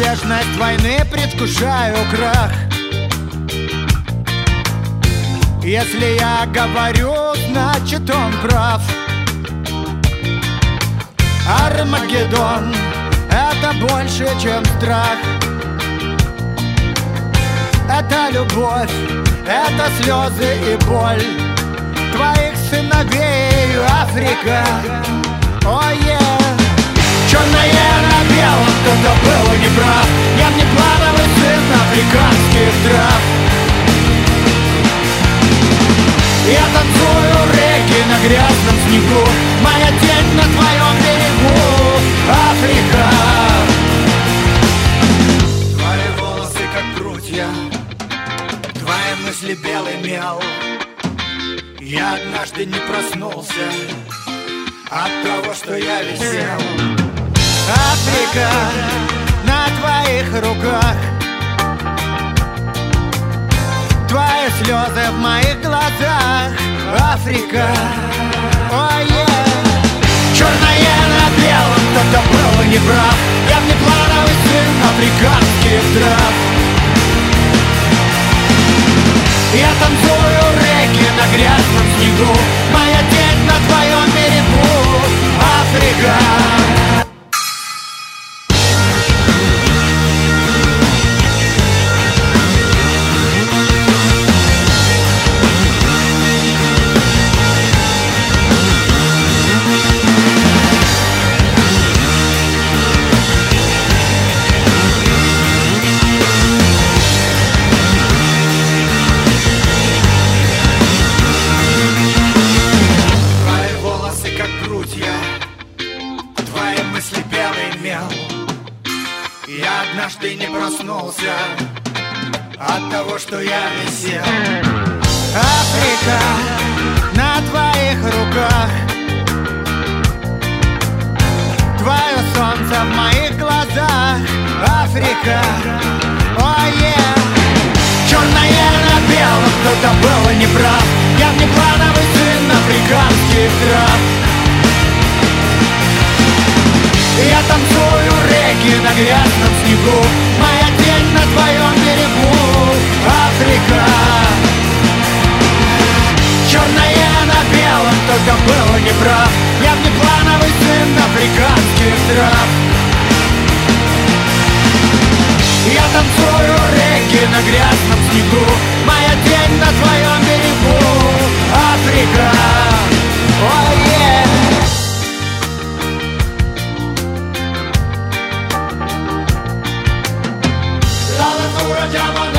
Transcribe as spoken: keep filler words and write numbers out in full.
неизбежность войны, предвкушаю крах. Если я говорю, значит он прав. Армагеддон — это больше, чем страх. Это любовь, это слезы и боль твоих сыновей, Африка. О, е. Черное на белом, кто-то был неправ. Я не плановый сын африканских трав. Я танцую реки на грязном снегу. Моя тень на твоем берегу, Африка. Твои волосы как прутья, твои мысли белый мел. Я однажды не проснулся от того, что я висел. Африка на твоих руках, твои слезы в моих глазах, Африка. О, е. Черное на белом, кто-то был неправ. Я внеплановый сын африканских трав. Я танцую реки на грязном снегу. Моя тень на твоем берегу, Африка. Я однажды не проснулся от того, что я висел. Африка на твоих руках, твое солнце в моих глазах, Африка. О, е. Черное на белом, кто-то был неправ. Я внеплановый сын африканских трав. Я танцую реки на грязном снегу. Моя тень на твоем берегу, Африка. Черное на белом, кто-то был неправ. Я внеплановый сын африканских трав. Я танцую реки на грязном снегу. Моя тень на твоем берегу, Африка. О, е. La natura chiama